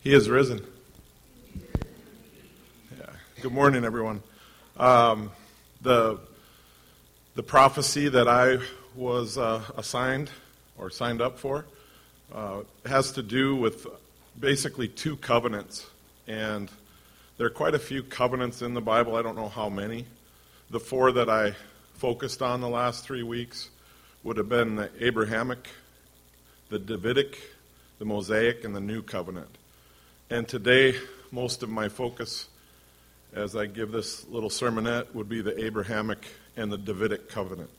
He is risen. Yeah. Good morning, everyone. The prophecy that I was assigned or signed up for has to do with basically two covenants. And there are quite a few covenants in the Bible. I don't know how many. The four that I focused on the last 3 weeks would have been the Abrahamic, the Davidic, the Mosaic, and the New Covenant. And today, most of my focus, as I give this little sermonette, would be the Abrahamic and the Davidic covenant.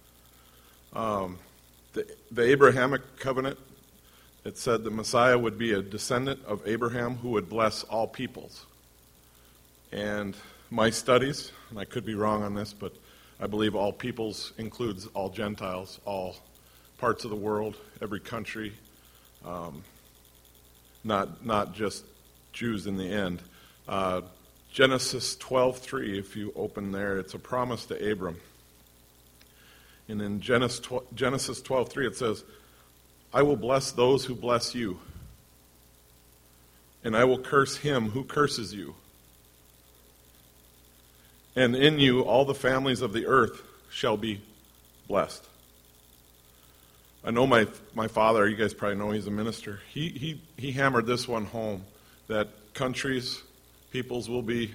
The Abrahamic covenant, it said the Messiah would be a descendant of Abraham who would bless all peoples. And my studies, and I could be wrong on this, but I believe all peoples includes all Gentiles, all parts of the world, every country, not just Jews in the end. Genesis 12:3, if you open there, it's a promise to Abram. And in Genesis 12:3 it says, I will bless those who bless you, and I will curse him who curses you. And in you all the families of the earth shall be blessed. I know my father, you guys probably know he's a minister, he hammered this one home, that countries, peoples will be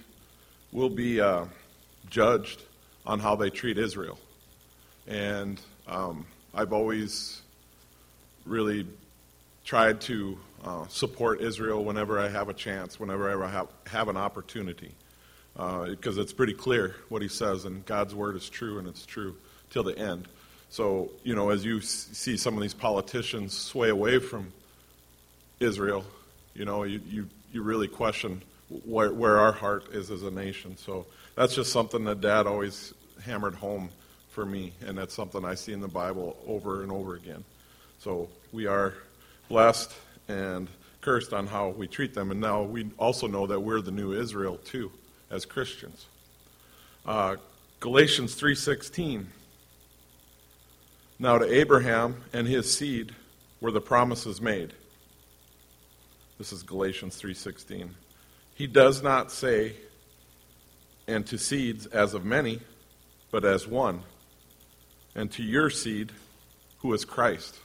judged on how they treat Israel. And I've always really tried to support Israel whenever I have a chance, whenever I have an opportunity. Because it's pretty clear what he says, and God's word is true, and it's true till the end. So, as you see some of these politicians sway away from Israel, you really question where our heart is as a nation. So that's just something that Dad always hammered home for me, and that's something I see in the Bible over and over again. So we are blessed and cursed on how we treat them, and now we also know that we're the new Israel too, as Christians. Galatians 3:16. Now to Abraham and his seed were the promises made. This is Galatians 3:16. He does not say, and to seeds as of many, but as one, and to your seed, who is Christ.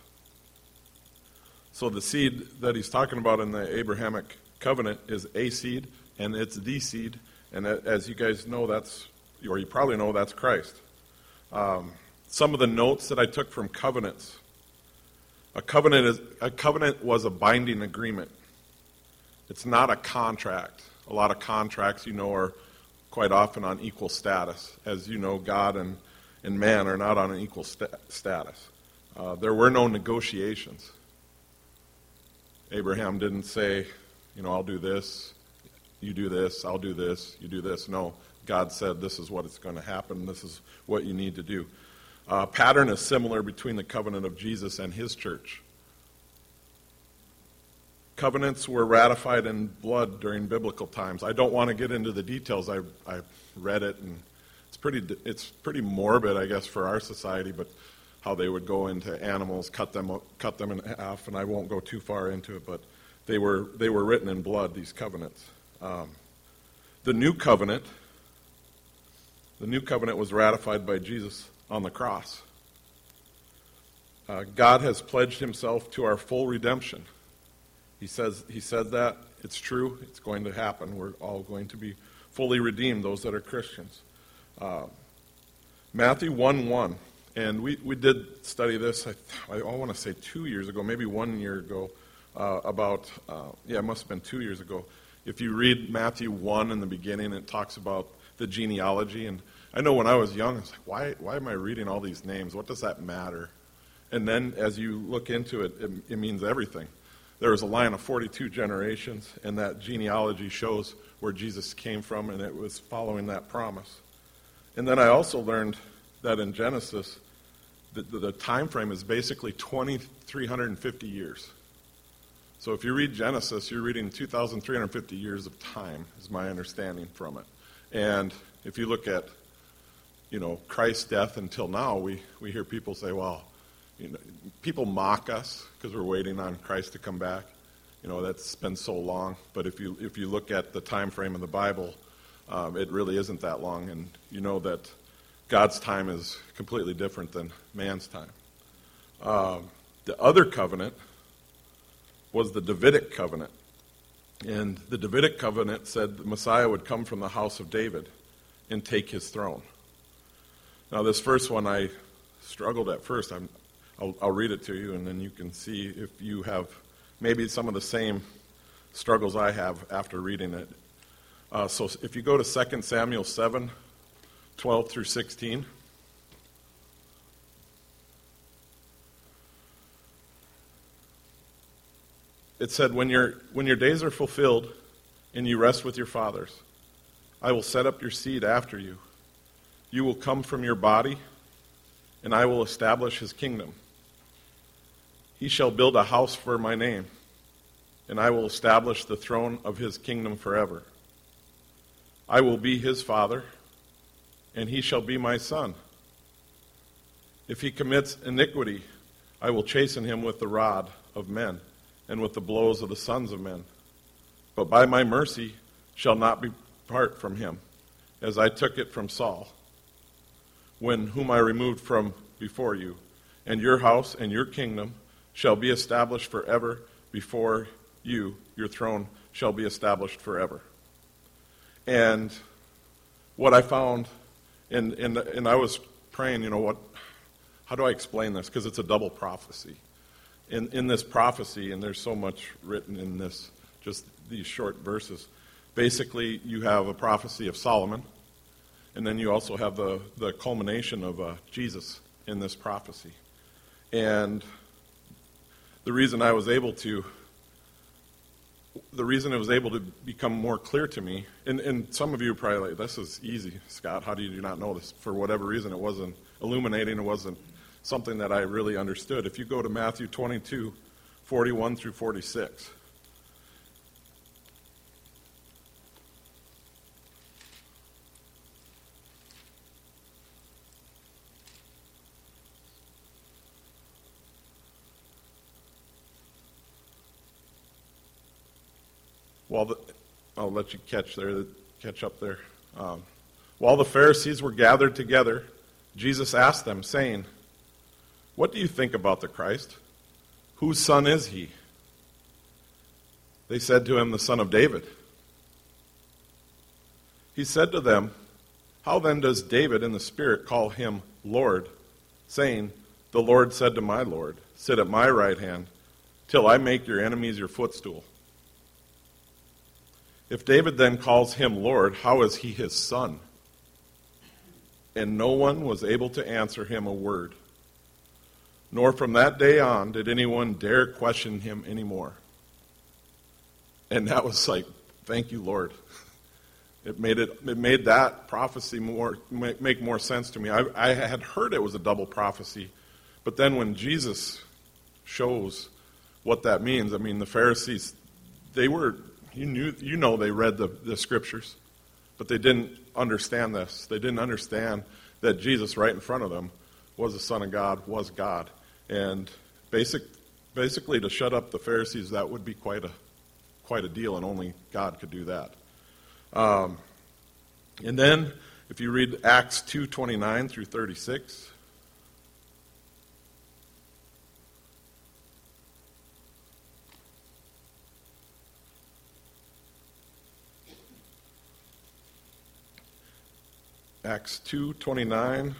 So the seed that he's talking about in the Abrahamic covenant is a seed, and it's the seed, and as you guys know, you probably know, that's Christ. Some of the notes that I took from covenants. A covenant was a binding agreement. It's not a contract. A lot of contracts, are quite often on equal status. As you know, God and man are not on an equal status. There were no negotiations. Abraham didn't say, I'll do this, you do this, I'll do this, you do this. No, God said this is what is going to happen, this is what you need to do. Pattern is similar between the covenant of Jesus and his church. Covenants were ratified in blood during biblical times. I don't want to get into the details. I read it, and it's pretty morbid, I guess, for our society, but how they would go into animals, cut them in half, and I won't go too far into it, but they were written in blood, these covenants. The new covenant was ratified by Jesus on the cross. God has pledged himself to our full redemption. He said that. It's true. It's going to happen. We're all going to be fully redeemed, those that are Christians. Matthew 1:1. And we did study this, I want to say 2 years ago, maybe 1 year ago, it must have been 2 years ago. If you read Matthew 1 in the beginning, it talks about the genealogy. And I know when I was young, I was like, why am I reading all these names? What does that matter? And then as you look into it, it means everything. There was a line of 42 generations, and that genealogy shows where Jesus came from, and it was following that promise. And then I also learned that in Genesis, the time frame is basically 2,350 years. So if you read Genesis, you're reading 2,350 years of time, is my understanding from it. And if you look at, Christ's death until now, we hear people say, well, people mock us because we're waiting on Christ to come back. That's been so long. But if you look at the time frame of the Bible, it really isn't that long. And you know that God's time is completely different than man's time. The other covenant was the Davidic covenant. And the Davidic covenant said the Messiah would come from the house of David and take his throne. Now, this first one I struggled at first. I'll read it to you, and then you can see if you have maybe some of the same struggles I have after reading it. So if you go to 2 Samuel 7, 12 through 16. It said, when your days are fulfilled and you rest with your fathers, I will set up your seed after you. You will come from your body, and I will establish his kingdom. He shall build a house for my name, and I will establish the throne of his kingdom forever. I will be his father, and he shall be my son. If he commits iniquity, I will chasten him with the rod of men and with the blows of the sons of men. But by my mercy shall not depart from him, as I took it from Saul, whom I removed from before you. And your house and your kingdom shall be established forever before you. Your throne shall be established forever. And what I found, and I was praying, how do I explain this? Because it's a double prophecy. In this prophecy, and there's so much written in this, just these short verses, basically you have a prophecy of Solomon, and then you also have the culmination of Jesus in this prophecy. And the reason it was able to become more clear to me, and some of you are probably like, this is easy, Scott, how do you not know this? For whatever reason, it wasn't illuminating, it wasn't something that I really understood. If you go to Matthew 22, 41 through 46. I'll let you catch up there. While the Pharisees were gathered together, Jesus asked them, saying, "What do you think about the Christ? Whose son is he?" They said to him, "The son of David." He said to them, "How then does David in the Spirit call him Lord, saying, 'The Lord said to my Lord, sit at my right hand, till I make your enemies your footstool'? If David then calls him Lord, how is he his son?" And no one was able to answer him a word. Nor from that day on did anyone dare question him anymore. And that was like, thank you, Lord. It made that prophecy make more sense to me. I had heard it was a double prophecy, but then when Jesus shows what that means, the Pharisees, they read the scriptures, but they didn't understand this. They didn't understand that Jesus right in front of them was the Son of God, was God. And basically to shut up the Pharisees, that would be quite a deal, and only God could do that. And then, if you read Acts 2:29 through 36, Acts 2:29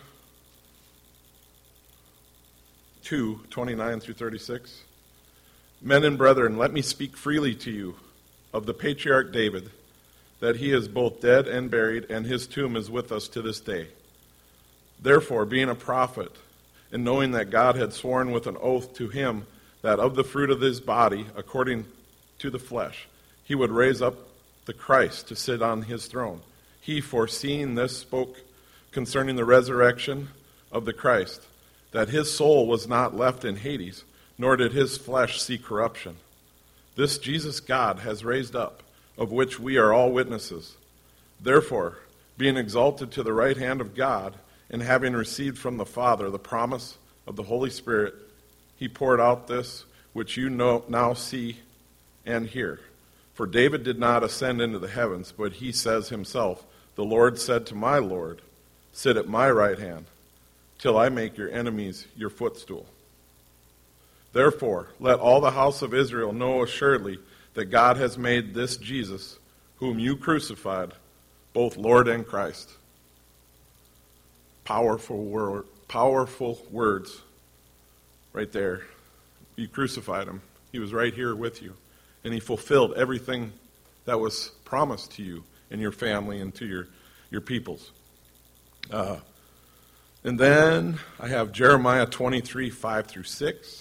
through 36. Men and brethren, let me speak freely to you of the patriarch David, that he is both dead and buried, and his tomb is with us to this day. Therefore, being a prophet, and knowing that God had sworn with an oath to him that of the fruit of his body, according to the flesh, he would raise up the Christ to sit on his throne. He, foreseeing this, spoke concerning the resurrection of the Christ, that his soul was not left in Hades, nor did his flesh see corruption. This Jesus God has raised up, of which we are all witnesses. Therefore, being exalted to the right hand of God, and having received from the Father the promise of the Holy Spirit, he poured out this which you now see and hear. For David did not ascend into the heavens, but he says himself, the Lord said to my Lord, sit at my right hand, till I make your enemies your footstool. Therefore, let all the house of Israel know assuredly that God has made this Jesus, whom you crucified, both Lord and Christ. Powerful words right there. You crucified him. He was right here with you. And he fulfilled everything that was promised to you and your family and to your peoples. And then I have Jeremiah 23, 5 through 6.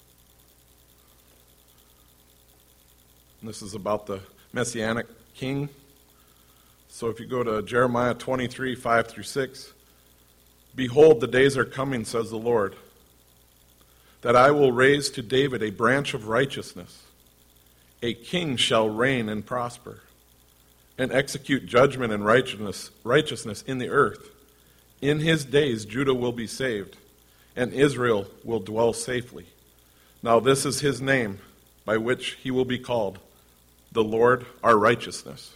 And this is about the Messianic king. So if you go to Jeremiah 23, 5 through 6. Behold, the days are coming, says the Lord, that I will raise to David a branch of righteousness. A king shall reign and prosper, and execute judgment and righteousness in the earth. In his days Judah will be saved, and Israel will dwell safely. Now this is his name, by which he will be called, the Lord our righteousness.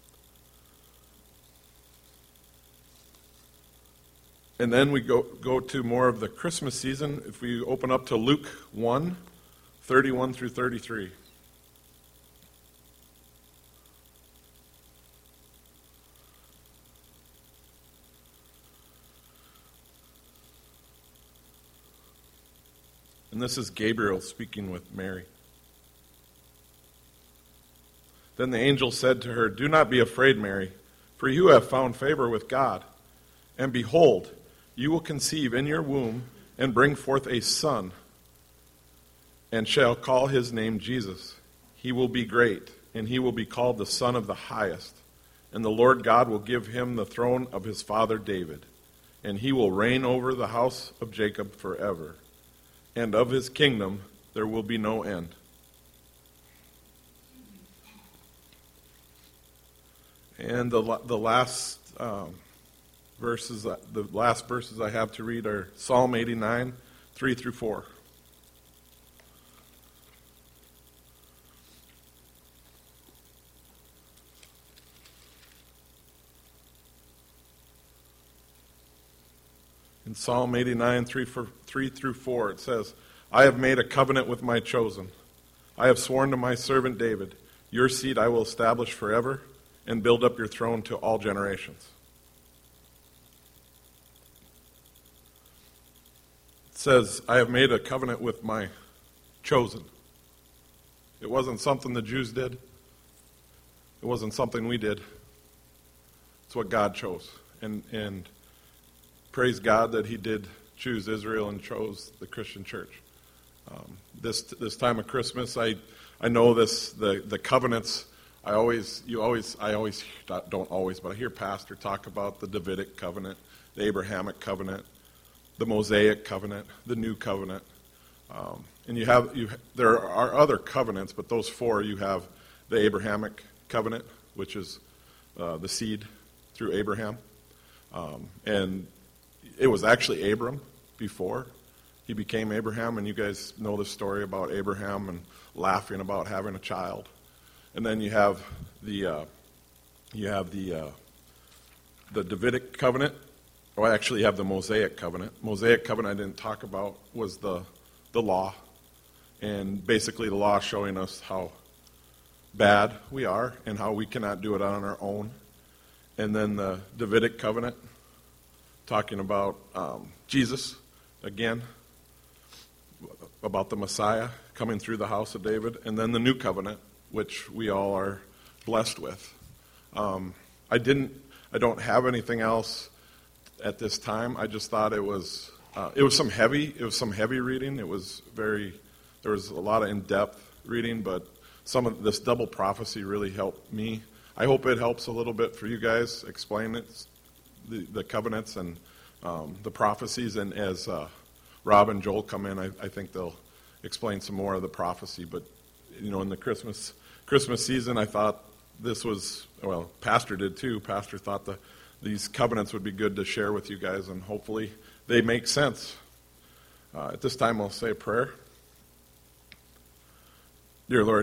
And then we go to more of the Christmas season. If we open up to Luke 1, 31 through 33. And this is Gabriel speaking with Mary. Then the angel said to her, do not be afraid, Mary, for you have found favor with God. And behold, you will conceive in your womb and bring forth a son, and shall call his name Jesus. He will be great, and he will be called the Son of the Highest. And the Lord God will give him the throne of his father David, and he will reign over the house of Jacob forever. And of his kingdom there will be no end. And the last verses I have to read are Psalm 89, 3 through 4. In Psalm 89, 3 through 4, it says, I have made a covenant with my chosen. I have sworn to my servant David, your seed I will establish forever and build up your throne to all generations. It says, I have made a covenant with my chosen. It wasn't something the Jews did. It wasn't something we did. It's what God chose. And praise God that he did choose Israel and chose the Christian church. This time of Christmas, I know the covenants. I hear Pastor talk about the Davidic covenant, the Abrahamic covenant, the Mosaic covenant, the New covenant, and there are other covenants, but those four, you have the Abrahamic covenant, which is the seed through Abraham, and it was actually Abram before he became Abraham, and you guys know the story about Abraham and laughing about having a child. And then you have the Davidic covenant. Oh, actually, you have the Mosaic covenant. Mosaic covenant I didn't talk about was the law, and basically the law showing us how bad we are and how we cannot do it on our own. And then the Davidic covenant, talking about Jesus again, about the Messiah coming through the house of David, and then the New covenant, which we all are blessed with. I don't have anything else at this time. I just thought it was some heavy reading. There was a lot of in-depth reading, but some of this double prophecy really helped me. I hope it helps a little bit for you guys explain it, the covenants and the prophecies. And as Rob and Joel come in, I think they'll explain some more of the prophecy. But in the Christmas season, I thought this was, well, Pastor did too. Pastor thought these covenants would be good to share with you guys, and hopefully they make sense. At this time, I'll say a prayer. Dear Lord,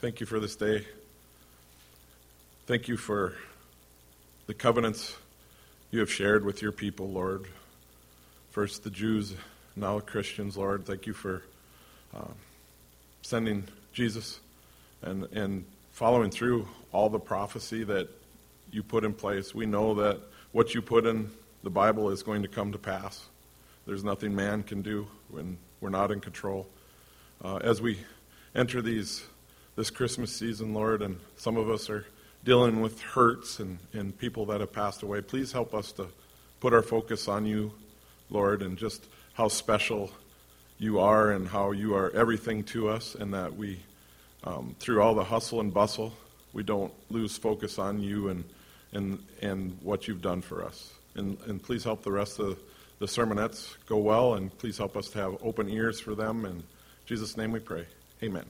thank you for this day. Thank you for the covenants you have shared with your people, Lord. First the Jews, now the Christians, Lord. Thank you for sending Jesus and following through all the prophecy that you put in place. We know that what you put in the Bible is going to come to pass. There's nothing man can do when we're not in control. As we enter this Christmas season, Lord, and some of us are dealing with hurts and people that have passed away, please help us to put our focus on you, Lord, and just how special you are and how you are everything to us, and that we, through all the hustle and bustle, we don't lose focus on you and what you've done for us. And please help the rest of the sermonettes go well, and please help us to have open ears for them. In Jesus' name we pray. Amen.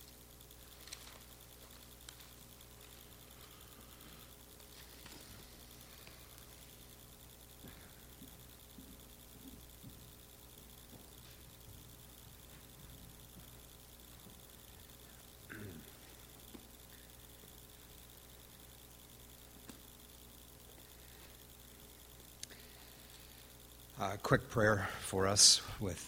A quick prayer for us with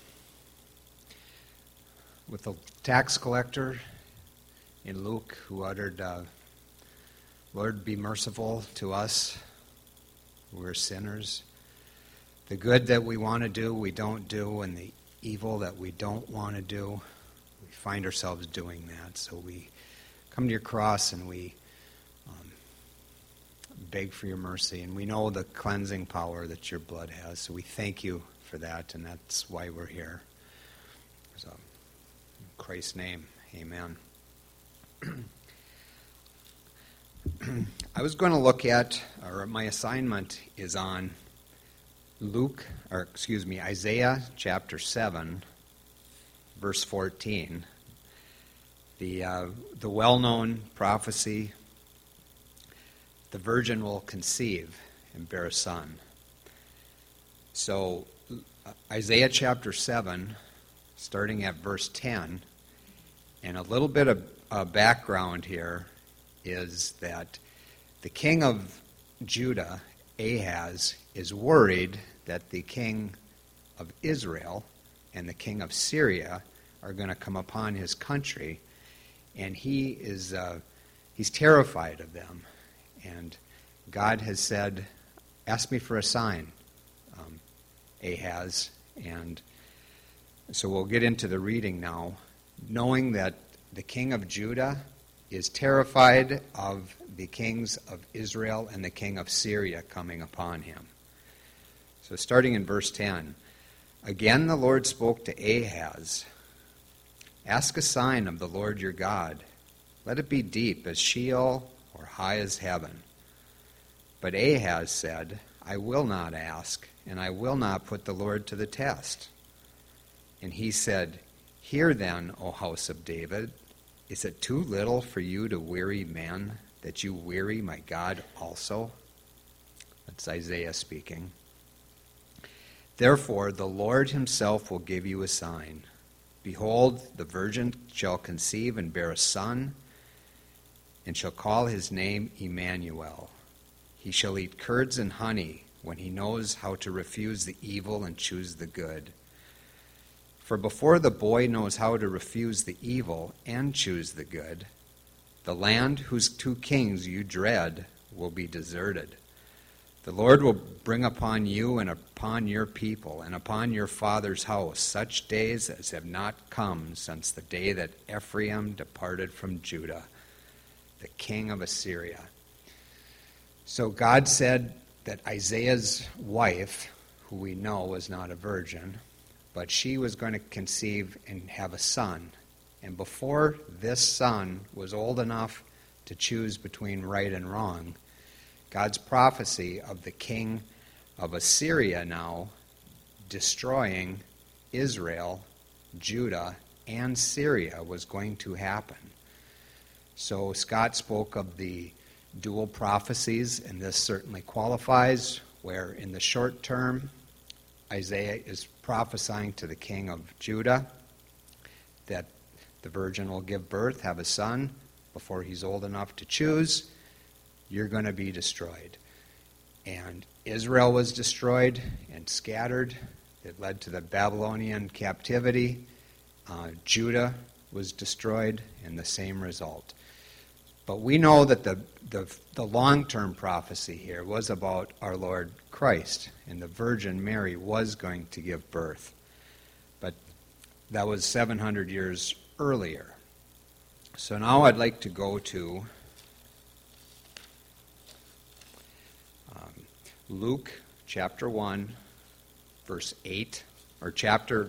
the tax collector in Luke who uttered, Lord, be merciful to us, we're sinners. The good that we want to do, we don't do, and the evil that we don't want to do, we find ourselves doing that. So we come to your cross and we beg for your mercy, and we know the cleansing power that your blood has, so we thank you for that, and that's why we're here. So, in Christ's name, amen. I was going to look at, or my assignment is on Isaiah chapter 7, verse 14, the well-known prophecy, the virgin will conceive and bear a son. So, Isaiah chapter 7, starting at verse 10, and a little bit of background here is that the king of Judah, Ahaz, is worried that the king of Israel and the king of Syria are going to come upon his country, and he's terrified of them. And God has said, ask me for a sign, Ahaz. And so we'll get into the reading now, knowing that the king of Judah is terrified of the kings of Israel and the king of Syria coming upon him. So starting in verse 10, again the Lord spoke to Ahaz, ask a sign of the Lord your God. Let it be deep as Sheol or high as heaven. But Ahaz said, I will not ask, and I will not put the Lord to the test. And he said, hear then, O house of David, is it too little for you to weary men, that you weary my God also? That's Isaiah speaking. Therefore the Lord himself will give you a sign. Behold, the virgin shall conceive and bear a son, and shall call his name Emmanuel. He shall eat curds and honey when he knows how to refuse the evil and choose the good. For before the boy knows how to refuse the evil and choose the good, the land whose two kings you dread will be deserted. The Lord will bring upon you and upon your people and upon your father's house such days as have not come since the day that Ephraim departed from Judah, the king of Assyria. So God said that Isaiah's wife, who we know was not a virgin, but she was going to conceive and have a son. And before this son was old enough to choose between right and wrong, God's prophecy of the king of Assyria now destroying Israel, Judah, and Syria was going to happen. So Scott spoke of the dual prophecies, and this certainly qualifies, where in the short term, Isaiah is prophesying to the king of Judah that the virgin will give birth, have a son, before he's old enough to choose, you're going to be destroyed. And Israel was destroyed and scattered. It led to the Babylonian captivity. Judah was destroyed, and the same result. But we know that the long-term prophecy here was about our Lord Christ, and the Virgin Mary was going to give birth. But that was 700 years earlier. So now I'd like to go to Luke chapter 1, verse 8, or chapter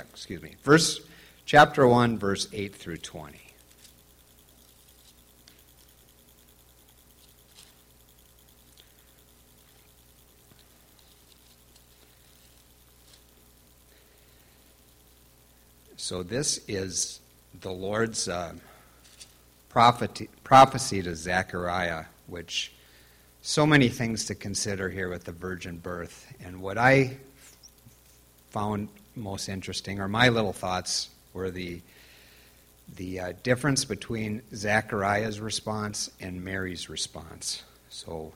1, verse 8 through 20. So this is the Lord's prophecy to Zechariah, which so many things to consider here with the virgin birth. And what I found most interesting, or my little thoughts, were the difference between Zechariah's response and Mary's response. So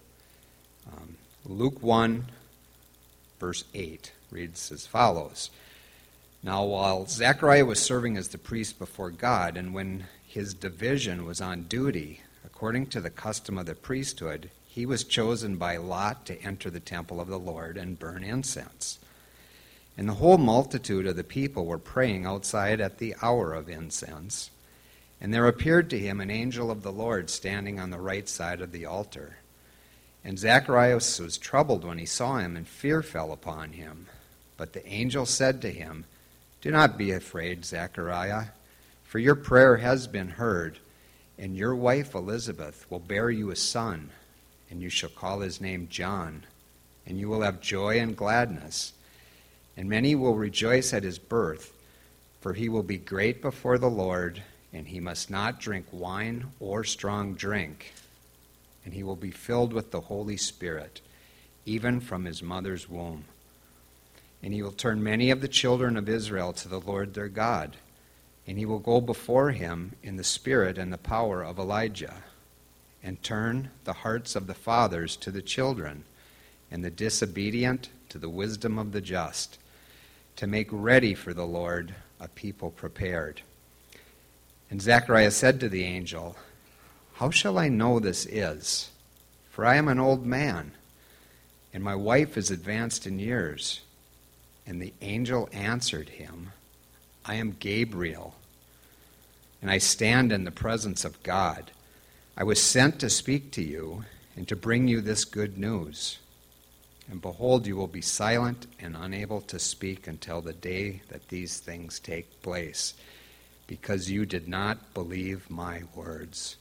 Luke 1, verse 8 reads as follows. Now, while Zechariah was serving as the priest before God, and when his division was on duty, according to the custom of the priesthood, he was chosen by lot to enter the temple of the Lord and burn incense. And the whole multitude of the people were praying outside at the hour of incense. And there appeared to him an angel of the Lord standing on the right side of the altar. And Zacharias was troubled when he saw him, and fear fell upon him. But the angel said to him, "Do not be afraid, Zechariah, for your prayer has been heard, and your wife Elizabeth will bear you a son, and you shall call his name John, and you will have joy and gladness. And many will rejoice at his birth, for he will be great before the Lord, and he must not drink wine or strong drink, and he will be filled with the Holy Spirit, even from his mother's womb. And he will turn many of the children of Israel to the Lord their God, and he will go before him in the spirit and the power of Elijah, and turn the hearts of the fathers to the children, and the disobedient to the wisdom of the just, to make ready for the Lord a people prepared." And Zechariah said to the angel, "How shall I know this is? For I am an old man, and my wife is advanced in years." And the angel answered him, "I am Gabriel, and I stand in the presence of God. I was sent to speak to you and to bring you this good news. And behold, you will be silent and unable to speak until the day that these things take place, because you did not believe my words."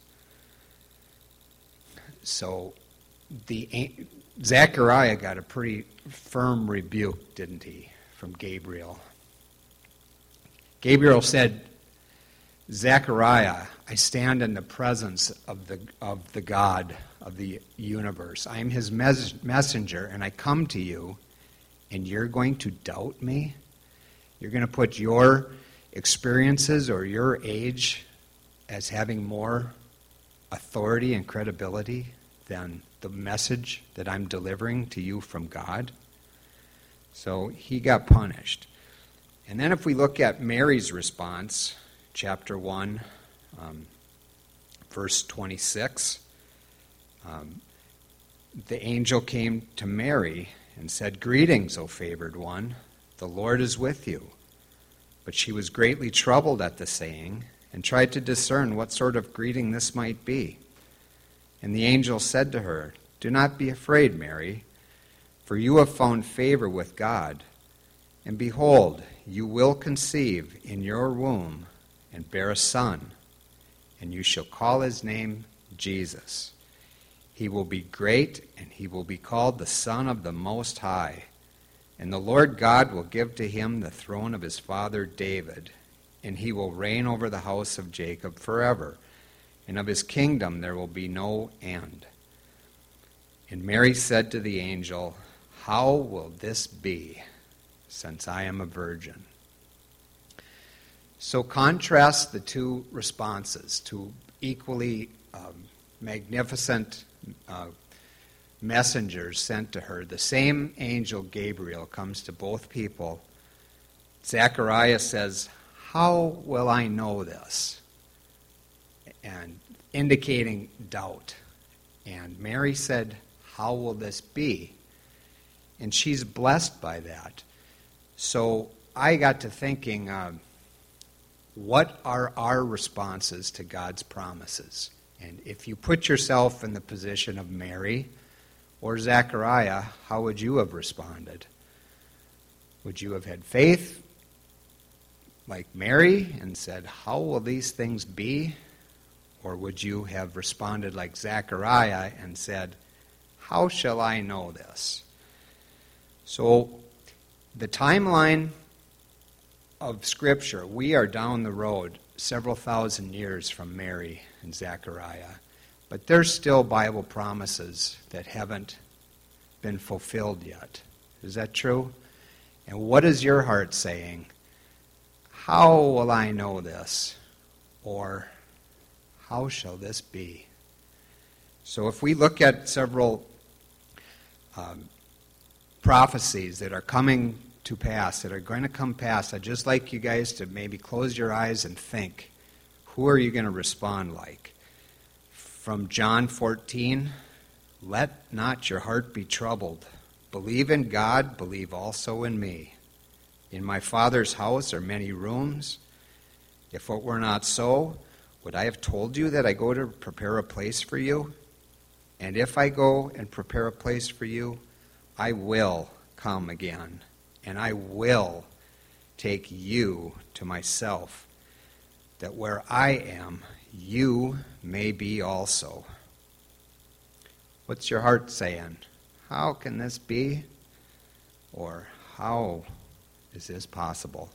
So Zechariah got a pretty firm rebuke, didn't he, from Gabriel. Gabriel said, "Zechariah, I stand in the presence of the God of the universe. I am his messenger, and I come to you, and you're going to doubt me? You're going to put your experiences or your age as having more authority and credibility than the message that I'm delivering to you from God?" So he got punished. And then if we look at Mary's response, chapter 1, verse 26, the angel came to Mary and said, "Greetings, O favored one, the Lord is with you." But she was greatly troubled at the saying, and tried to discern what sort of greeting this might be. And the angel said to her, "Do not be afraid, Mary, for you have found favor with God. And behold, you will conceive in your womb and bear a son, and you shall call his name Jesus. He will be great, and he will be called the Son of the Most High. And the Lord God will give to him the throne of his father David, and he will reign over the house of Jacob forever, and of his kingdom there will be no end." And Mary said to the angel, "How will this be, since I am a virgin?" So contrast the two responses, two equally magnificent messengers sent to her. The same angel, Gabriel, comes to both people. Zechariah says, "How will I know this?" And indicating doubt. And Mary said, "How will this be?" And she's blessed by that. So I got to thinking, what are our responses to God's promises? And if you put yourself in the position of Mary or Zechariah, how would you have responded? Would you have had faith like Mary and said, "How will these things be?" Or would you have responded like Zechariah and said, "How shall I know this?" So the timeline of Scripture, we are down the road several thousand years from Mary and Zechariah, but there's still Bible promises that haven't been fulfilled yet. Is that true? And what is your heart saying? How will I know this? Or how shall this be? So if we look at several prophecies that are coming to pass, that are going to come past, I'd just like you guys to maybe close your eyes and think, who are you going to respond like? From John 14, "Let not your heart be troubled. Believe in God, believe also in me. In my Father's house are many rooms. If it were not so, would I have told you that I go to prepare a place for you? And if I go and prepare a place for you, I will come again, and I will take you to myself, that where I am, you may be also." What's your heart saying? How can this be? Or how is this possible?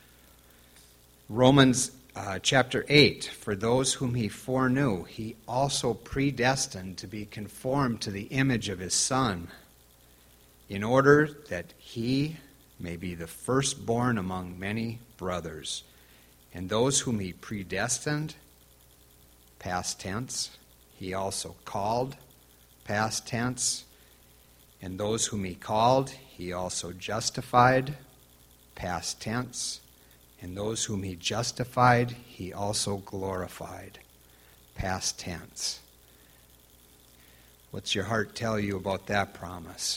Romans chapter 8, "For those whom he foreknew, he also predestined to be conformed to the image of his Son, in order that he may be the firstborn among many brothers. And those whom he predestined," past tense, "he also called," past tense. "And those whom he called, he also justified," past tense. "And those whom he justified, he also glorified," past tense. What's your heart tell you about that promise?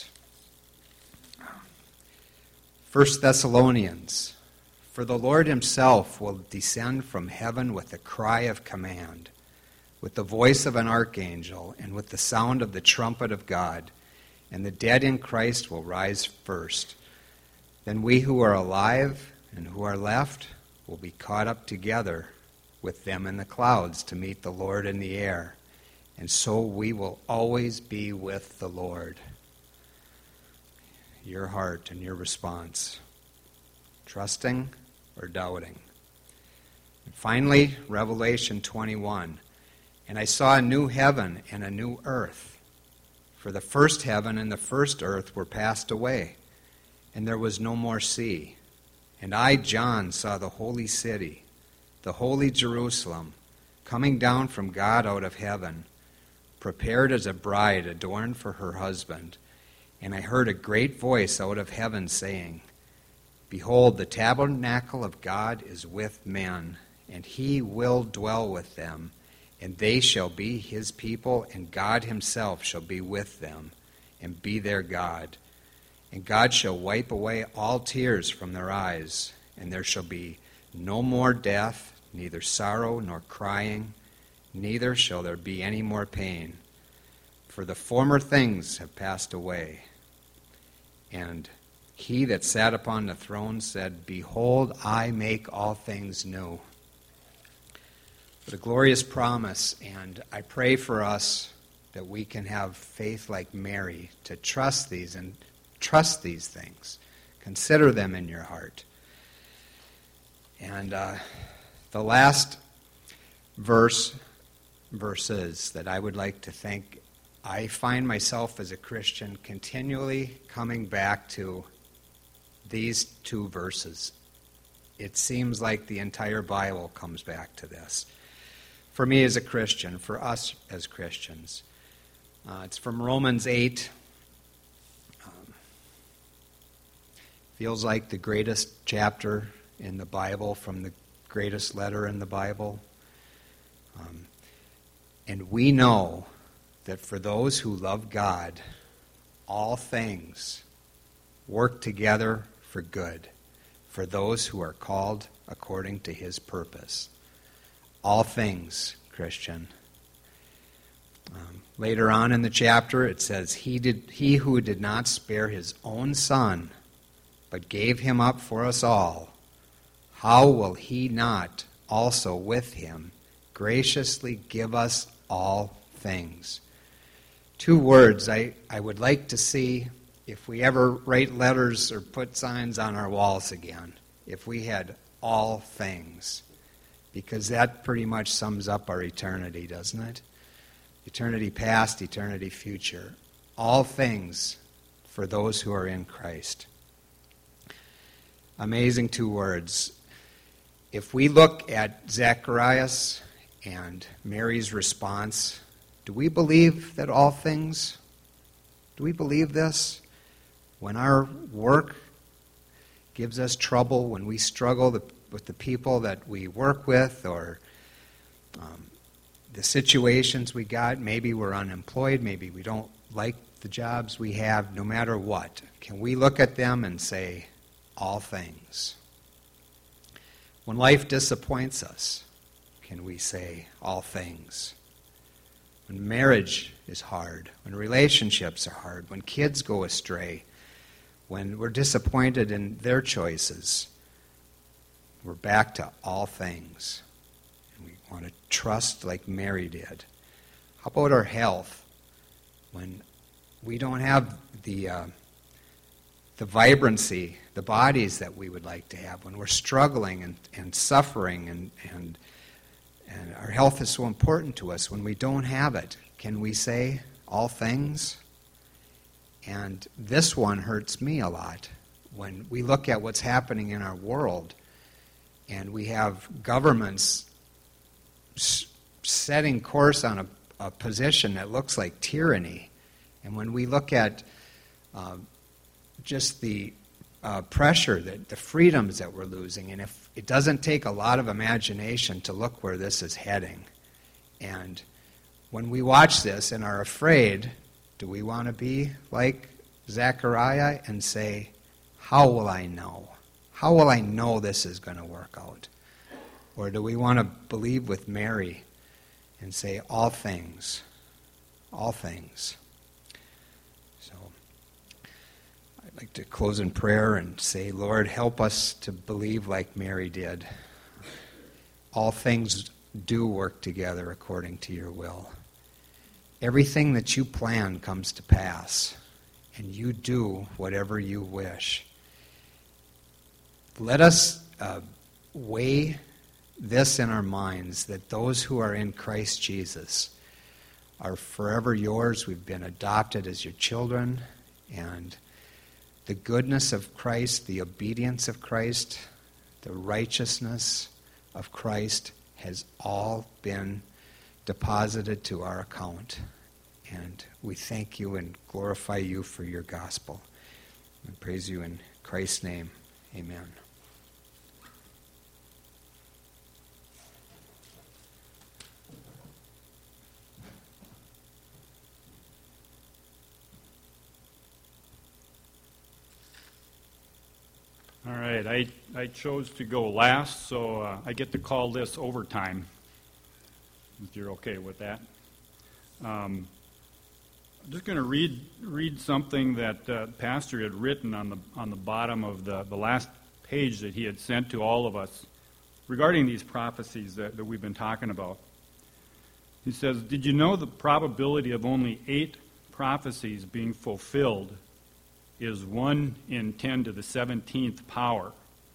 1 Thessalonians, "For the Lord himself will descend from heaven with a cry of command, with the voice of an archangel, and with the sound of the trumpet of God, and the dead in Christ will rise first. Then we who are alive and who are left will be caught up together with them in the clouds to meet the Lord in the air, and so we will always be with the Lord." Your heart and your response. Trusting or doubting? And finally, Revelation 21. "And I saw a new heaven and a new earth. For the first heaven and the first earth were passed away, and there was no more sea. And I, John, saw the holy city, the holy Jerusalem, coming down from God out of heaven, prepared as a bride adorned for her husband. And I heard a great voice out of heaven saying, 'Behold, the tabernacle of God is with men, and he will dwell with them, and they shall be his people, and God himself shall be with them, and be their God. And God shall wipe away all tears from their eyes, and there shall be no more death, neither sorrow nor crying, neither shall there be any more pain. For the former things have passed away.' And he that sat upon the throne said, 'Behold, I make all things new.'" What a glorious promise, and I pray for us that we can have faith like Mary to trust these things. Consider them in your heart. And the last verses that I would like to think, I find myself as a Christian continually coming back to these two verses. it seems like the entire Bible comes back to this. For me as a Christian, for us as Christians. It's from Romans 8. Feels like the greatest chapter in the Bible from the greatest letter in the Bible. And we know that for those who love God, all things work together for good, for those who are called according to his purpose. All things, Christian. Later on in the chapter, it says, He who did not spare his own son, but gave him up for us all, how will he not also with him graciously give us all things? 2 words I would like to see if we ever write letters or put signs on our walls again, if we had all things. Because that pretty much sums up our eternity, doesn't it? Eternity past, eternity future. All things for those who are in Christ. Amazing 2 words. If we look at Zacharias and Mary's response, do we believe that all things? Do we believe this? When our work gives us trouble, when we struggle with the people that we work with, or the situations we got, maybe we're unemployed, maybe we don't like the jobs we have, no matter what, can we look at them and say, all things? When life disappoints us, can we say, all things? When marriage is hard, when relationships are hard, when kids go astray, when we're disappointed in their choices, we're back to all things. And we want to trust like Mary did. How about our health? When we don't have the vibrancy, the bodies that we would like to have, when we're struggling and suffering and our health is so important to us, when we don't have it, can we say all things? And this one hurts me a lot. When we look at what's happening in our world, and we have governments setting course on a position that looks like tyranny, and when we look at just the pressure, the freedoms that we're losing, and if it doesn't take a lot of imagination to look where this is heading, and when we watch this and are afraid, do we want to be like Zechariah and say, how will I know? How will I know this is going to work out? Or do we want to believe with Mary and say, all things, all things? So I'd like to close in prayer and say, Lord, help us to believe like Mary did. All things do work together according to your will. Everything that you plan comes to pass, and you do whatever you wish. Let us weigh this in our minds, that those who are in Christ Jesus are forever yours. We've been adopted as your children, and the goodness of Christ, the obedience of Christ, the righteousness of Christ has all been deposited to our account. And we thank you and glorify you for your gospel. And praise you in Christ's name. Amen. All right, I chose to go last, so I get to call this overtime, if you're okay with that. I'm just going to read something that Pastor had written on the bottom of the last page that he had sent to all of us regarding these prophecies that we've been talking about. He says, "Did you know the probability of only 8 prophecies being fulfilled is 1 in 10 to the 17th power?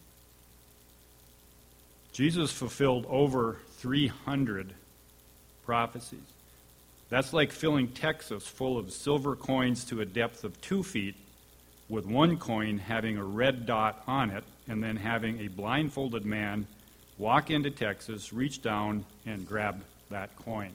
Jesus fulfilled over 300 prophecies. That's like filling Texas full of silver coins to a depth of 2 feet, with one coin having a red dot on it and then having a blindfolded man walk into Texas, reach down, and grab that coin.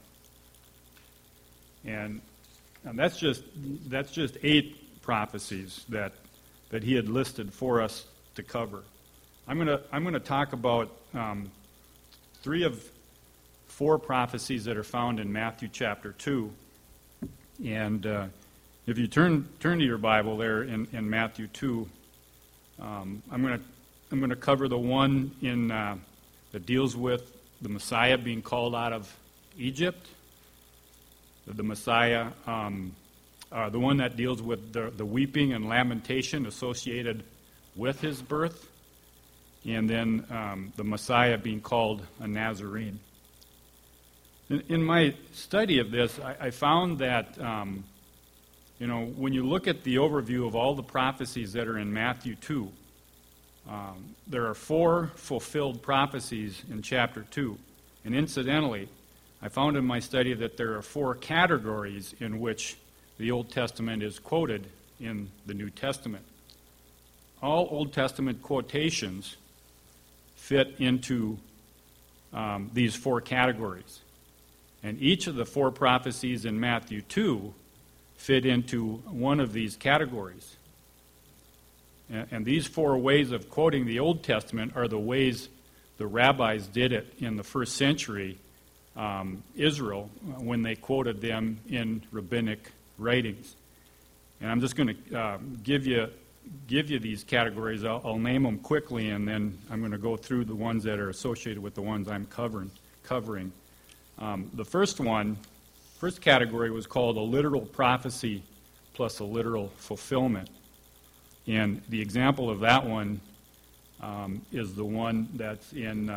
And that's just 8 prophecies that he had listed for us to cover. I'm going to talk about 3 of 4 prophecies that are found in Matthew chapter 2. And if you turn to your Bible there in Matthew 2, I'm going to cover the one that deals with the Messiah being called out of Egypt. The Messiah, the one that deals with the weeping and lamentation associated with his birth, and then the Messiah being called a Nazarene. In my study of this, I found that, when you look at the overview of all the prophecies that are in Matthew 2, there are 4 fulfilled prophecies in chapter 2. And incidentally, I found in my study that there are 4 categories in which the Old Testament is quoted in the New Testament. All Old Testament quotations fit into these 4 categories. And each of the 4 prophecies in Matthew 2 fit into one of these categories. And these 4 ways of quoting the Old Testament are the ways the rabbis did it in the first century Israel when they quoted them in rabbinic writings. And I'm just going to give you these categories. I'll name them quickly, and then I'm going to go through the ones that are associated with the ones I'm covering. The first category was called a literal prophecy plus a literal fulfillment. And the example of that one is the one that's in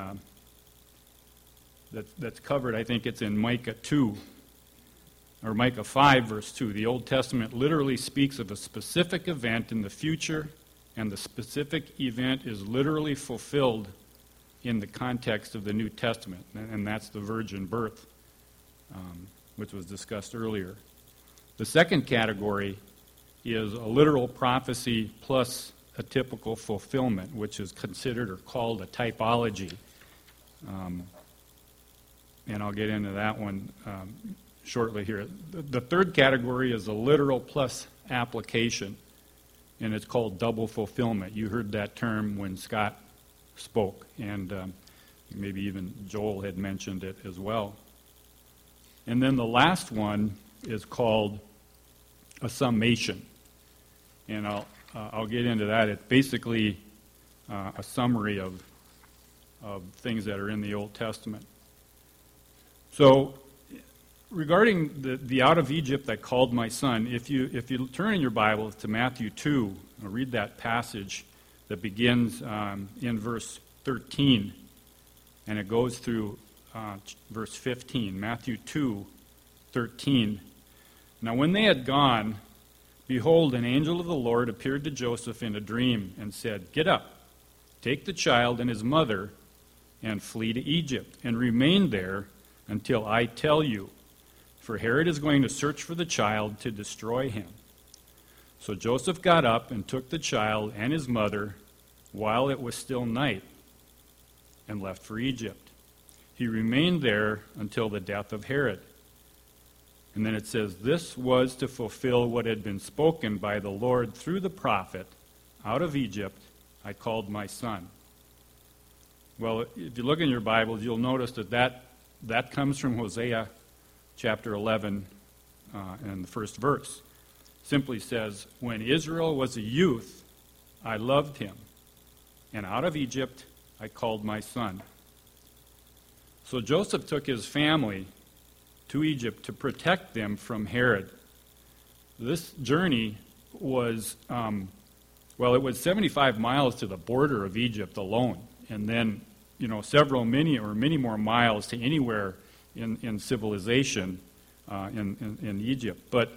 that's covered. I think it's in Micah 2 or Micah 5, verse 2. The Old Testament literally speaks of a specific event in the future, and the specific event is literally fulfilled in the context of the New Testament, and that's the virgin birth, which was discussed earlier. The second category is a literal prophecy plus a typical fulfillment, which is considered or called a typology. And I'll get into that one shortly here. The third category is a literal plus application, and it's called double fulfillment. You heard that term when Scott spoke, and maybe even Joel had mentioned it as well. And then the last one is called a summation, and I'll get into that. It's basically a summary of things that are in the Old Testament. So, regarding the out of Egypt that called my son, if you turn in your Bible to Matthew 2, and read that passage that begins in verse 13, and it goes through verse 15. Matthew 2, 13. Now when they had gone, behold, an angel of the Lord appeared to Joseph in a dream and said, "Get up, take the child and his mother, and flee to Egypt, and remain there until I tell you. For Herod is going to search for the child to destroy him." So Joseph got up and took the child and his mother while it was still night, and left for Egypt. He remained there until the death of Herod. And then it says, "This was to fulfill what had been spoken by the Lord through the prophet, out of Egypt I called my son." Well, if you look in your Bibles, you'll notice that comes from Hosea chapter 11 and the first verse. Simply says, "When Israel was a youth, I loved him, and out of Egypt I called my son." So Joseph took his family to Egypt to protect them from Herod. This journey was, it was 75 miles to the border of Egypt alone, and then, many more miles to anywhere in civilization in Egypt. But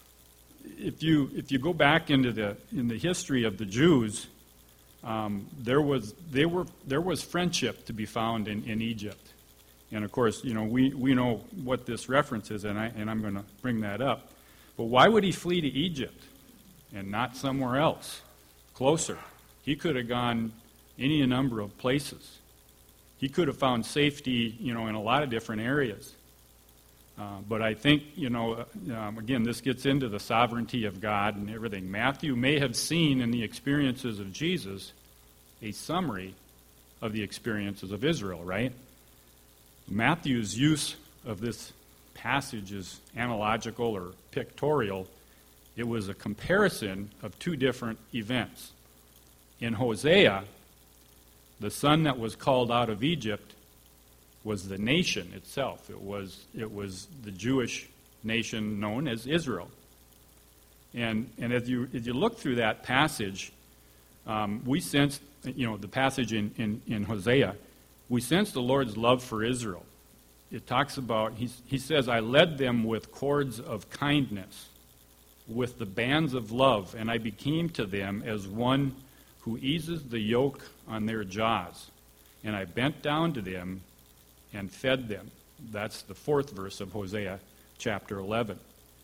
if you go back in the history of the Jews, there was friendship to be found in Egypt. And of course, we know what this reference is, and I'm going to bring that up. But why would he flee to Egypt and not somewhere else, closer? He could have gone any number of places. He could have found safety, in a lot of different areas. But I think, again, this gets into the sovereignty of God and everything. Matthew may have seen in the experiences of Jesus a summary of the experiences of Israel, right? Matthew's use of this passage is analogical or pictorial. It was a comparison of two different events. In Hosea, the son that was called out of Egypt was the nation itself. It was the Jewish nation known as Israel. And as you look through that passage, we sense, the passage in Hosea, we sense the Lord's love for Israel. It talks about, he says, I led them with cords of kindness, with the bands of love, and I became to them as one who eases the yoke on their jaws. And I bent down to them and fed them. That's the 4th verse of Hosea chapter 11.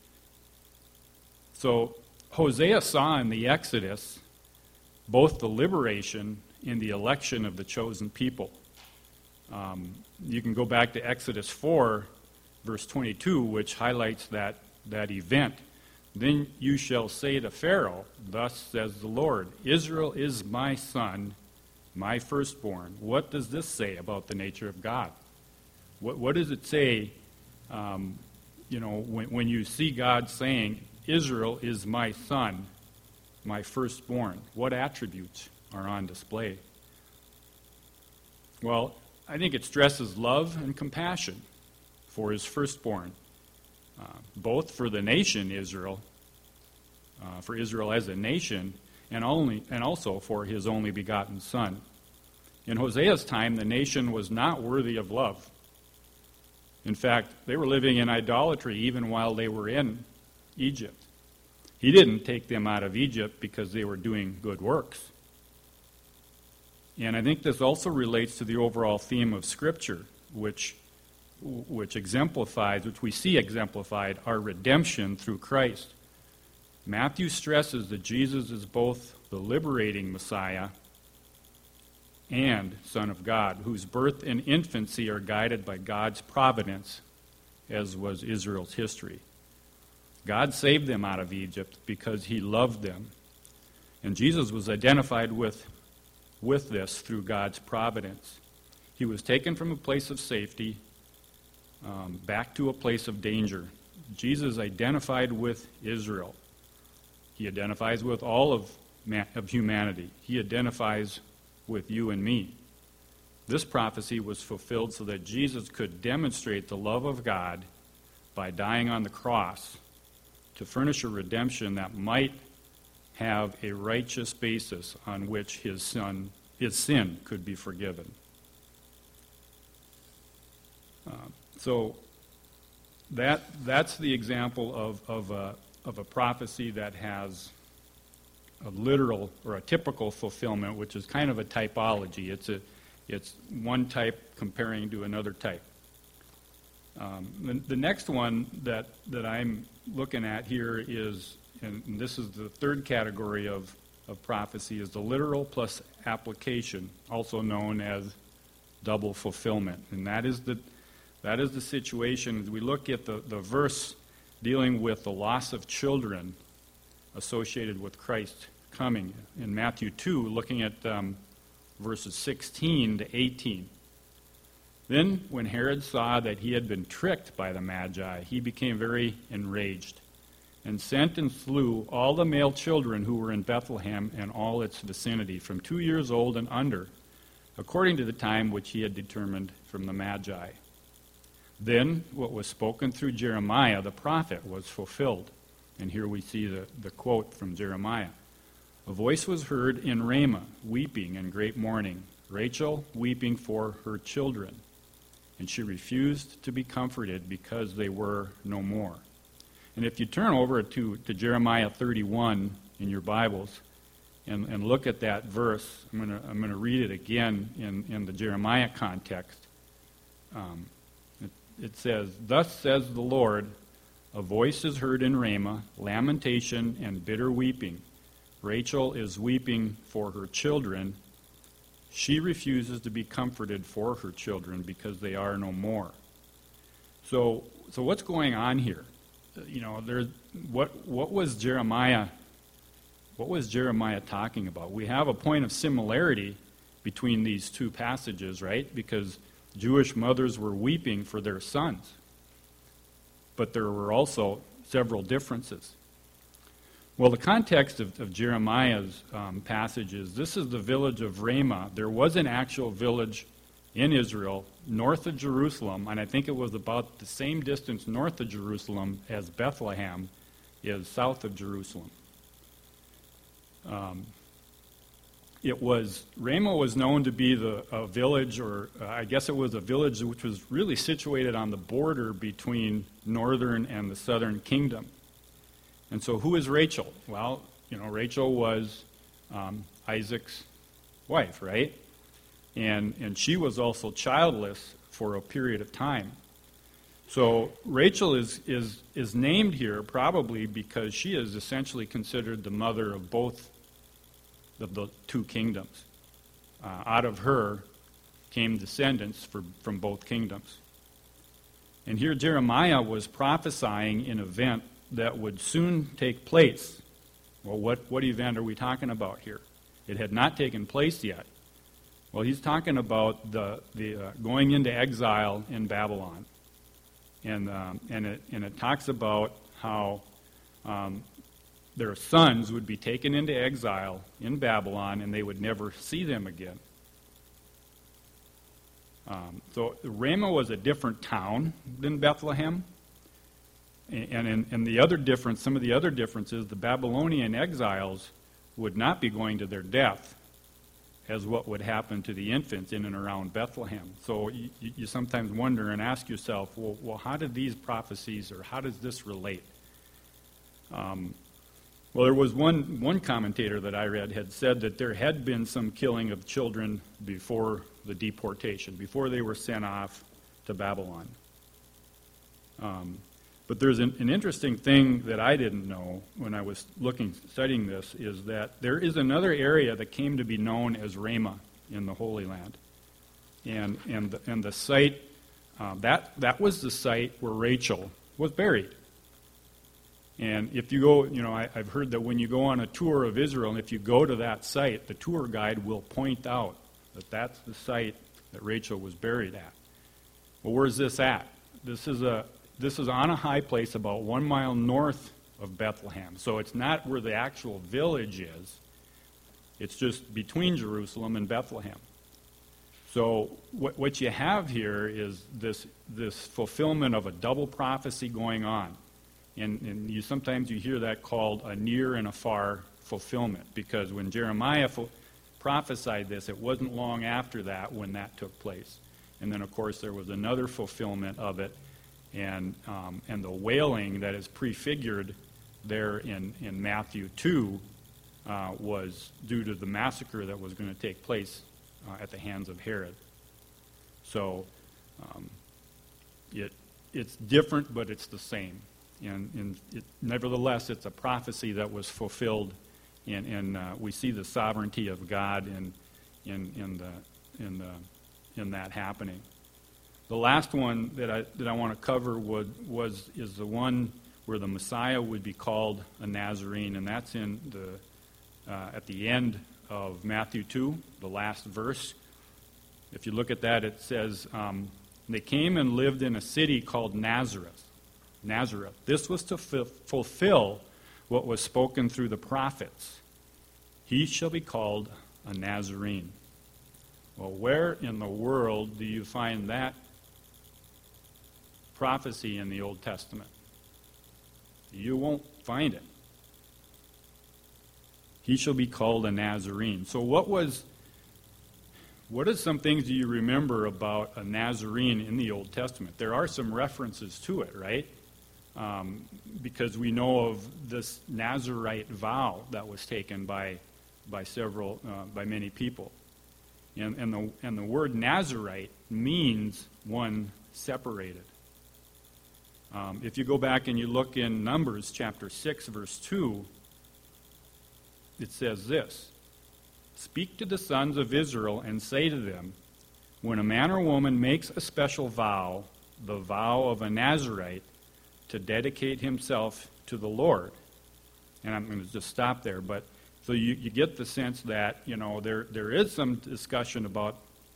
So Hosea saw in the Exodus both the liberation and the election of the chosen people. You can go back to Exodus 4, verse 22, which highlights that event. Then you shall say to Pharaoh, thus says the Lord, Israel is my son, my firstborn. What does this say about the nature of God? What does it say, when you see God saying, Israel is my son, my firstborn? What attributes are on display? Well, I think it stresses love and compassion for his firstborn, both for the nation Israel, for Israel as a nation, and also for his only begotten son. In Hosea's time, the nation was not worthy of love. In fact, they were living in idolatry even while they were in Egypt. He didn't take them out of Egypt because they were doing good works. And I think this also relates to the overall theme of Scripture, which exemplifies, which we see exemplified, our redemption through Christ. Matthew stresses that Jesus is both the liberating Messiah and Son of God, whose birth and infancy are guided by God's providence, as was Israel's history. God saved them out of Egypt because he loved them. And Jesus was identified with this through God's providence. He was taken from a place of safety back to a place of danger. Jesus identified with Israel. He identifies with all of humanity. He identifies with you and me. This prophecy was fulfilled so that Jesus could demonstrate the love of God by dying on the cross to furnish a redemption that might have a righteous basis on which his sin could be forgiven. So that's the example of a prophecy that has a literal or a typical fulfillment, which is kind of a typology. It's one type comparing to another type. The next one that I'm looking at here is, and this is the third category of prophecy, is the literal plus application, also known as double fulfillment. And that is the situation as we look at the verse dealing with the loss of children associated with Christ coming in Matthew 2, looking at verses 16 to 18. Then, when Herod saw that he had been tricked by the Magi, he became very enraged, and sent and slew all the male children who were in Bethlehem and all its vicinity, from 2 years old and under, according to the time which he had determined from the Magi. Then what was spoken through Jeremiah the prophet was fulfilled. And here we see the quote from Jeremiah. A voice was heard in Ramah, weeping in great mourning, Rachel weeping for her children. And she refused to be comforted because they were no more. And if you turn over to Jeremiah 31 in your Bibles and look at that verse, I'm going to read it again in the Jeremiah context. It says, "Thus says the Lord, a voice is heard in Ramah, lamentation and bitter weeping. Rachel is weeping for her children She refuses to be comforted for her children because they are no more. So what's going on here? What was Jeremiah talking about? We have a point of similarity between these two passages, right? Because Jewish mothers were weeping for their sons. But there were also several differences. Well, the context of Jeremiah's passage is this is the village of Ramah. There was an actual village in Israel north of Jerusalem, and I think it was about the same distance north of Jerusalem as Bethlehem is south of Jerusalem. Ramah was known to be a village, or I guess it was a village which was really situated on the border between northern and the southern kingdom. And so who is Rachel? Well, Rachel was Isaac's wife, right? And she was also childless for a period of time. So Rachel is named here probably because she is essentially considered the mother of both of the two kingdoms. Out of her came descendants from both kingdoms. And here Jeremiah was prophesying an event that would soon take place. Well, what event are we talking about here? It had not taken place yet. Well, he's talking about the going into exile in Babylon, and it talks about how their sons would be taken into exile in Babylon, and they would never see them again. So Ramah was a different town than Bethlehem. And the other difference, some of the other differences, the Babylonian exiles would not be going to their death as what would happen to the infants in and around Bethlehem. So you sometimes wonder and ask yourself, well, how did these prophecies, or how does this relate? Well, there was one commentator that I read had said that there had been some killing of children before the deportation, before they were sent off to Babylon. But there's an interesting thing that I didn't know when I was studying this, is that there is another area that came to be known as Ramah in the Holy Land. And the site, that was the site where Rachel was buried. And if you go, I've heard that when you go on a tour of Israel, and if you go to that site, the tour guide will point out that that's the site that Rachel was buried at. Well, where's this at? This is on a high place about 1 mile north of Bethlehem. So it's not where the actual village is. It's just between Jerusalem and Bethlehem. So what you have here is this fulfillment of a double prophecy going on. And sometimes you hear that called a near and a far fulfillment, because when Jeremiah prophesied this, it wasn't long after that when that took place. And then, of course, there was another fulfillment of it. And the wailing that is prefigured there in Matthew 2 was due to the massacre that was going to take place at the hands of Herod. So it's different, but it's the same. And nevertheless, it's a prophecy that was fulfilled, and we see the sovereignty of God in that happening. The last one that I want to cover is the one where the Messiah would be called a Nazarene, and that's at the end of Matthew 2, the last verse. If you look at that, it says, they came and lived in a city called Nazareth. This was to fulfill what was spoken through the prophets. He shall be called a Nazarene. Well, where in the world do you find that prophecy in the Old Testament? You won't find it. He shall be called a Nazarene. So what are some things do you remember about a Nazarene in the Old Testament? There are some references to it, right? Because we know of this Nazirite vow that was taken by many people. And the word Nazirite means one separated. If you go back and you look in Numbers chapter 6, verse 2, it says this: "Speak to the sons of Israel and say to them, when a man or woman makes a special vow, the vow of a Nazirite, to dedicate himself to the Lord." And I'm going to just stop there. But so you get the sense that, there is some discussion about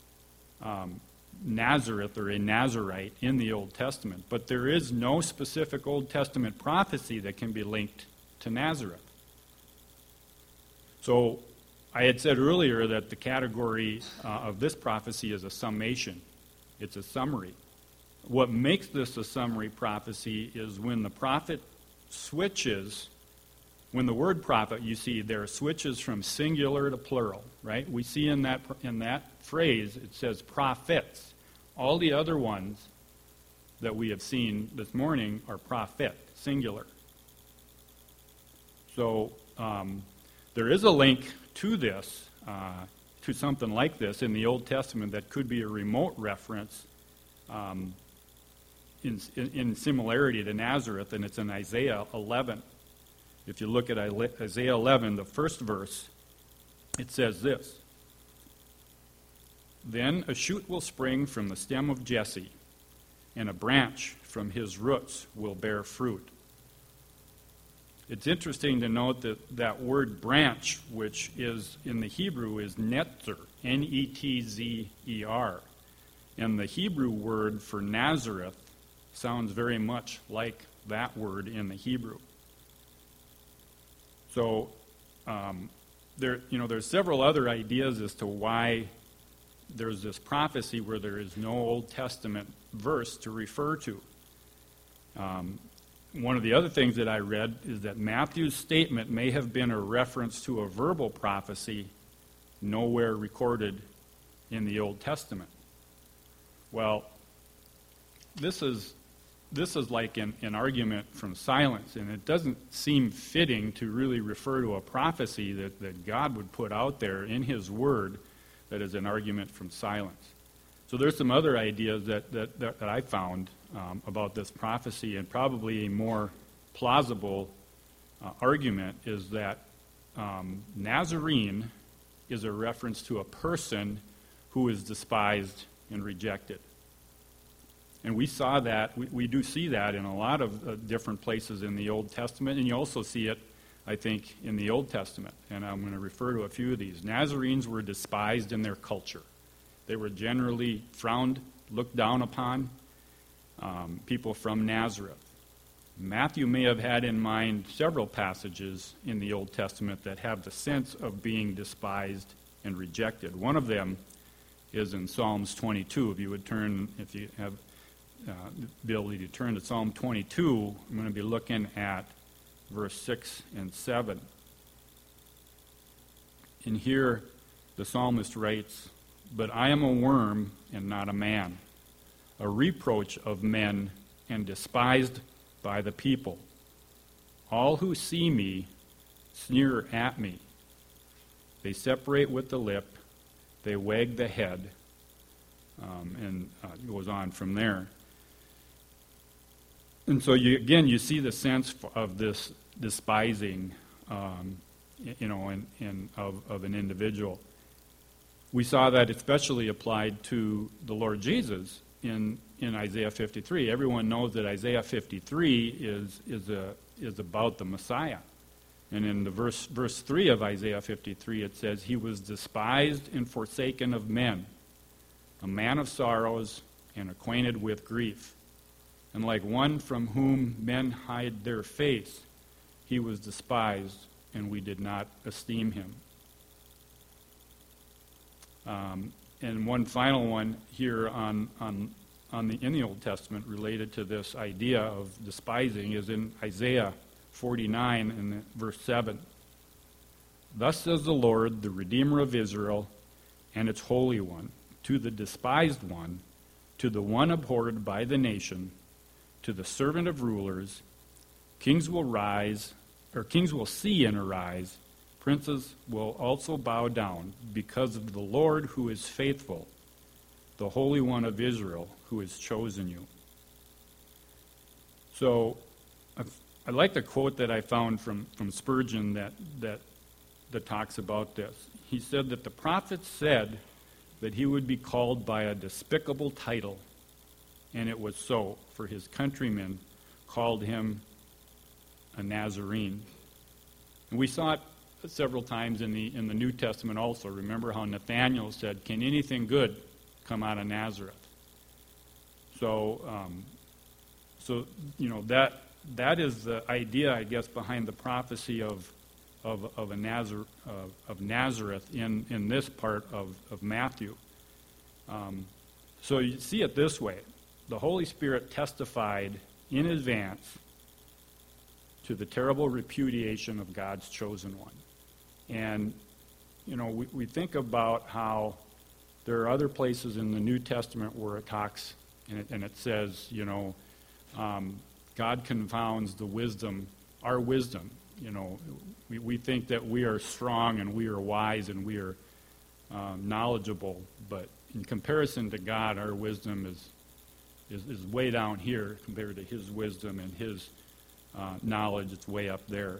Nazareth or a Nazirite in the Old Testament, but there is no specific Old Testament prophecy that can be linked to Nazareth. So I had said earlier that the category of this prophecy is a summation. It's a summary. What makes this a summary prophecy is when the prophet switches, when the word prophet, you see there switches from singular to plural, right? We see in that phrase, it says prophets. All the other ones that we have seen this morning are prophet, singular. So there is a link to this, to something like this in the Old Testament that could be a remote reference in similarity to Nazareth, and it's in Isaiah 11. If you look at Isaiah 11, the first verse, it says this: "Then a shoot will spring from the stem of Jesse, and a branch from his roots will bear fruit." It's interesting to note that that word branch, which is in the Hebrew, is netzer, N-E-T-Z-E-R. And the Hebrew word for Nazareth sounds very much like that word in the Hebrew. So there's several other ideas as to why there's this prophecy where there is no Old Testament verse to refer to. One of the other things that I read is that Matthew's statement may have been a reference to a verbal prophecy nowhere recorded in the Old Testament. Well, this is like an argument from silence, and it doesn't seem fitting to really refer to a prophecy that God would put out there in His Word that is an argument from silence. So there's some other ideas that I found about this prophecy, and probably a more plausible argument is that Nazarene is a reference to a person who is despised and rejected. And we saw that, we do see that in a lot of different places in the Old Testament, and you also see it, I think, in the Old Testament. And I'm going to refer to a few of these. Nazarenes were despised in their culture. They were generally frowned, looked down upon, people from Nazareth. Matthew may have had in mind several passages in the Old Testament that have the sense of being despised and rejected. One of them is in Psalms 22. If you would turn, if you have the ability to turn to Psalm 22, I'm going to be looking at verse 6 and 7. And here the psalmist writes, "But I am a worm and not a man, a reproach of men and despised by the people. All who see me sneer at me. They separate with the lip, they wag the head," and it goes on from there. And so you see the sense of this despising, of an individual. We saw that especially applied to the Lord Jesus in Isaiah 53. Everyone knows that Isaiah 53 is about the Messiah. And in the verse 3 of Isaiah 53, it says, "He was despised and forsaken of men, a man of sorrows and acquainted with grief. And like one from whom men hide their face, he was despised, and we did not esteem him." And one final one here in the Old Testament related to this idea of despising is in Isaiah 49 and verse 7. "Thus says the Lord, the Redeemer of Israel, and its Holy One, to the despised one, to the one abhorred by the nation, to the servant of rulers, kings will see and arise, princes will also bow down, because of the Lord who is faithful, the Holy One of Israel who has chosen you." So I like the quote that I found from Spurgeon that talks about this. he said that the prophets said that he would be called by a despicable title, and it was so, for his countrymen called him a Nazarene. And we saw it several times in the New Testament also. Remember how Nathanael said, "Can anything good come out of Nazareth?" So that is the idea, I guess, behind the prophecy of Nazareth in this part of Matthew. So you see it this way: the Holy Spirit testified in advance to the terrible repudiation of God's chosen one. And, we think about how there are other places in the New Testament where it talks, and it says, God confounds the wisdom, our wisdom. We think that we are strong and we are wise and we are knowledgeable, but in comparison to God, our wisdom is way down here compared to his wisdom and his knowledge. It's way up there.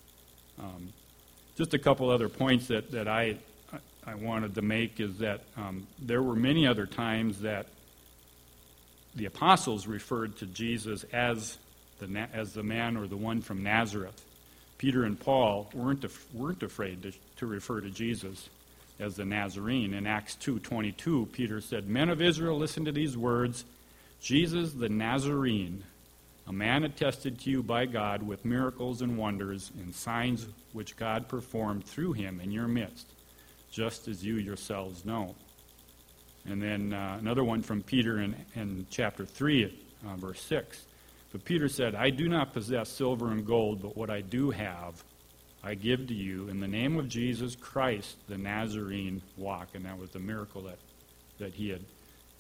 Just a couple other points that I wanted to make is that there were many other times that the apostles referred to Jesus as the man or the one from Nazareth. Peter and Paul weren't afraid to refer to Jesus as the Nazarene. In Acts 2:22, Peter said, "Men of Israel, listen to these words. Jesus the Nazarene, a man attested to you by God with miracles and wonders and signs which God performed through him in your midst, just as you yourselves know." And then another one from Peter in chapter 3, verse 6. But Peter said, "I do not possess silver and gold, but what I do have, I give to you. In the name of Jesus Christ, the Nazarene, walk." And that was the miracle that he had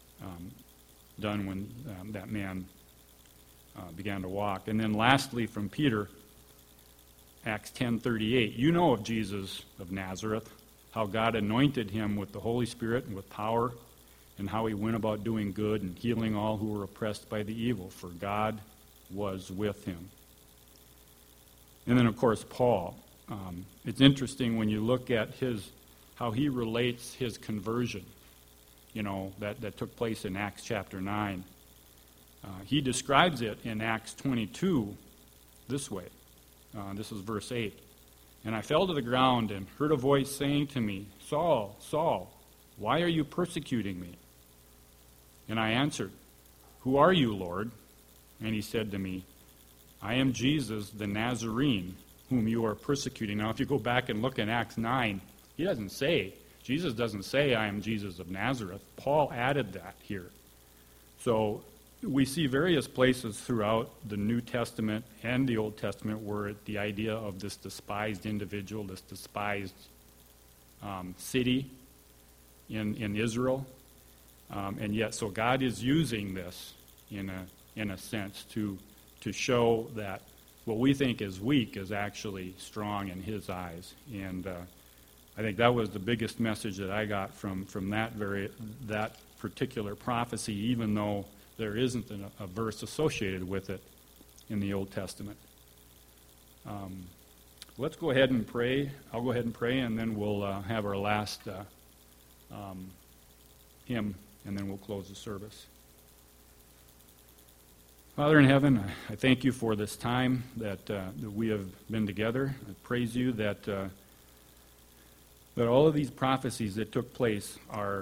done when that man began to walk. And then lastly from Peter, Acts 10:38. "You know of Jesus of Nazareth, how God anointed him with the Holy Spirit and with power, and how he went about doing good and healing all who were oppressed by the evil, for God was with him." And then, of course, Paul. It's interesting when you look at how he relates his conversion, that took place in Acts chapter 9. He describes it in Acts 22 this way. This is verse 8. "And I fell to the ground and heard a voice saying to me, 'Saul, Saul, why are you persecuting me?' And I answered, 'Who are you, Lord?' And he said to me, 'I am Jesus the Nazarene, whom you are persecuting.'" Now, if you go back and look in Acts 9, Jesus doesn't say, "I am Jesus of Nazareth." Paul added that here. So we see various places throughout the New Testament and the Old Testament where the idea of this despised individual, this despised city in Israel, and yet, so God is using this in a sense to show that what we think is weak is actually strong in his eyes. And I think that was the biggest message that I got from that particular prophecy, even though there isn't a verse associated with it in the Old Testament. Let's go ahead and pray. I'll go ahead and pray, and then we'll have our last hymn, and then we'll close the service. Father in heaven, I thank you for this time that we have been together. I praise you that all of these prophecies that took place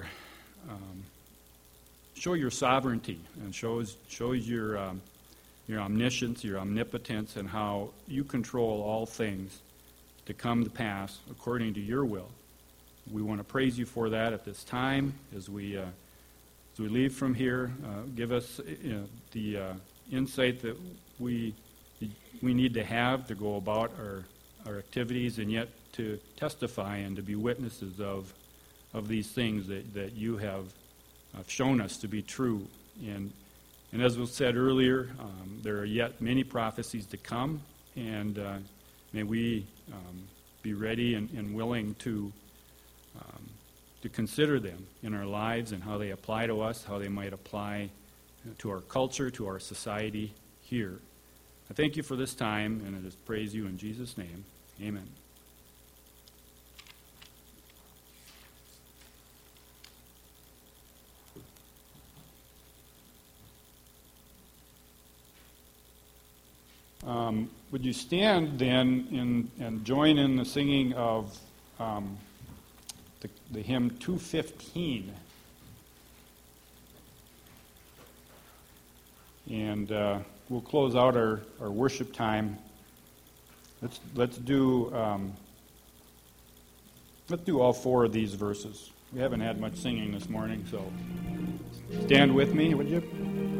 show your sovereignty and shows your omniscience, your omnipotence, and how you control all things to come to pass according to your will. We want to praise you for that at this time as we leave from here. Give us the insight that we need to have to go about our activities, and yet to testify and to be witnesses of these things that you have shown us to be true. And as was said earlier, there are yet many prophecies to come, and may we be ready and willing to consider them in our lives and how they apply to us, how they might apply to our culture, to our society here. I thank you for this time, and I just praise you in Jesus' name. Amen. Would you stand then and join in the singing of the hymn 215? And we'll close out our worship time. Let's do all four of these verses. We haven't had much singing this morning, so stand with me, would you?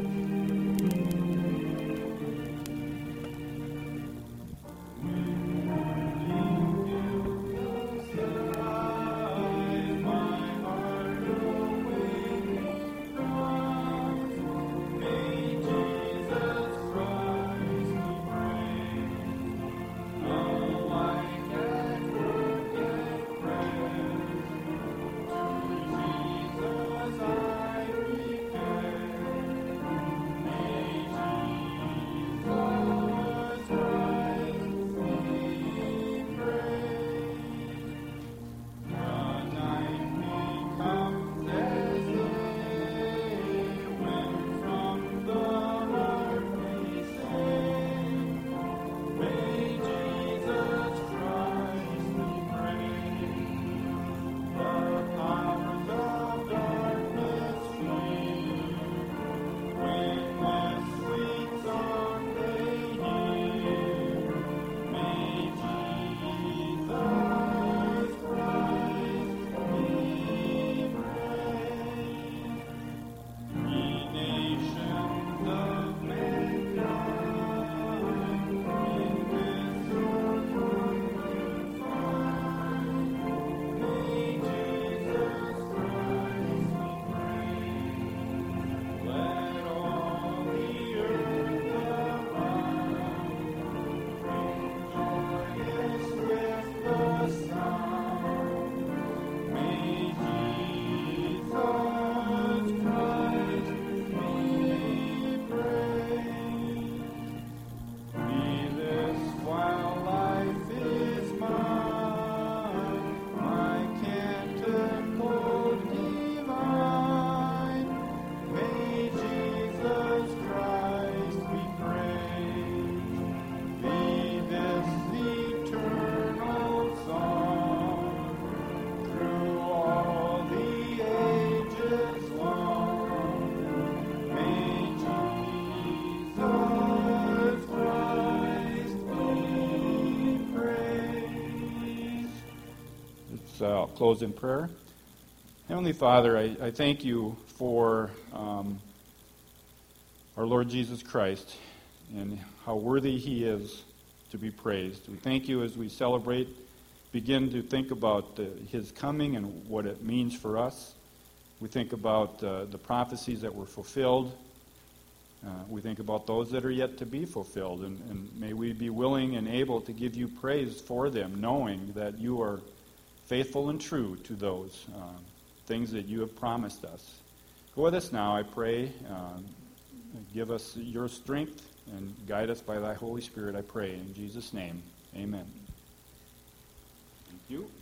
I'll close in prayer. Heavenly Father, I thank you for our Lord Jesus Christ and how worthy he is to be praised. We thank you as we celebrate, begin to think about his coming and what it means for us. We think about the prophecies that were fulfilled. We think about those that are yet to be fulfilled. And may we be willing and able to give you praise for them, knowing that you are faithful and true to those things that you have promised us. Go with us now, I pray. Give us your strength and guide us by thy Holy Spirit, I pray. In Jesus' name, amen. Thank you.